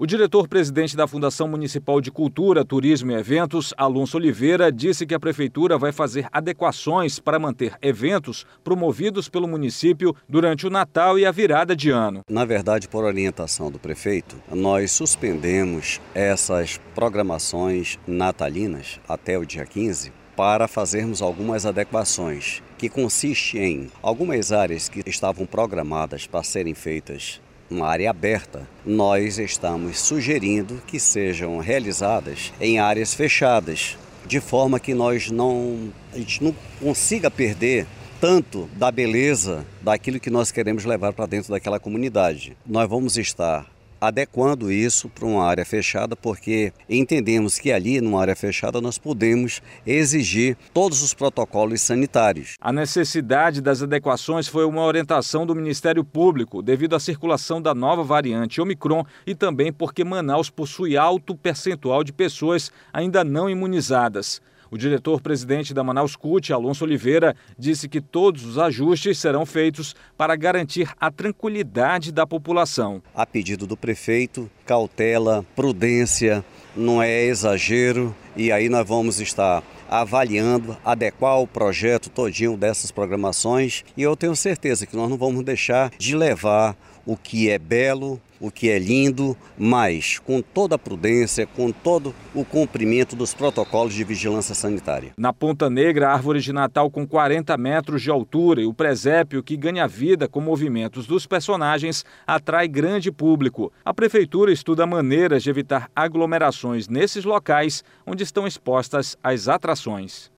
O diretor-presidente da Fundação Municipal de Cultura, Turismo e Eventos, Alonso Oliveira, disse que a Prefeitura vai fazer adequações para manter eventos promovidos pelo município durante o Natal e a virada de ano. Na verdade, por orientação do prefeito, nós suspendemos essas programações natalinas até o dia 15 para fazermos algumas adequações, que consiste em algumas áreas que estavam programadas para serem feitas uma área aberta, nós estamos sugerindo que sejam realizadas em áreas fechadas, de forma que a gente não consiga perder tanto da beleza daquilo que nós queremos levar para dentro daquela comunidade. Nós vamos estar adequando isso para uma área fechada, porque entendemos que ali, numa área fechada, nós podemos exigir todos os protocolos sanitários. A necessidade das adequações foi uma orientação do Ministério Público, devido à circulação da nova variante Omicron e também porque Manaus possui alto percentual de pessoas ainda não imunizadas. O diretor-presidente da Manaus CUT, Alonso Oliveira, disse que todos os ajustes serão feitos para garantir a tranquilidade da população. A pedido do prefeito, cautela, prudência, não é exagero, e aí nós vamos estar avaliando, adequar o projeto todinho dessas programações, e eu tenho certeza que nós não vamos deixar de levar o que é belo, o que é lindo, mas com toda a prudência, com todo o cumprimento dos protocolos de vigilância sanitária. Na Ponta Negra, a árvore de Natal com 40 metros de altura e o presépio que ganha vida com movimentos dos personagens atrai grande público. A Prefeitura estuda maneiras de evitar aglomerações nesses locais onde estão expostas as atrações.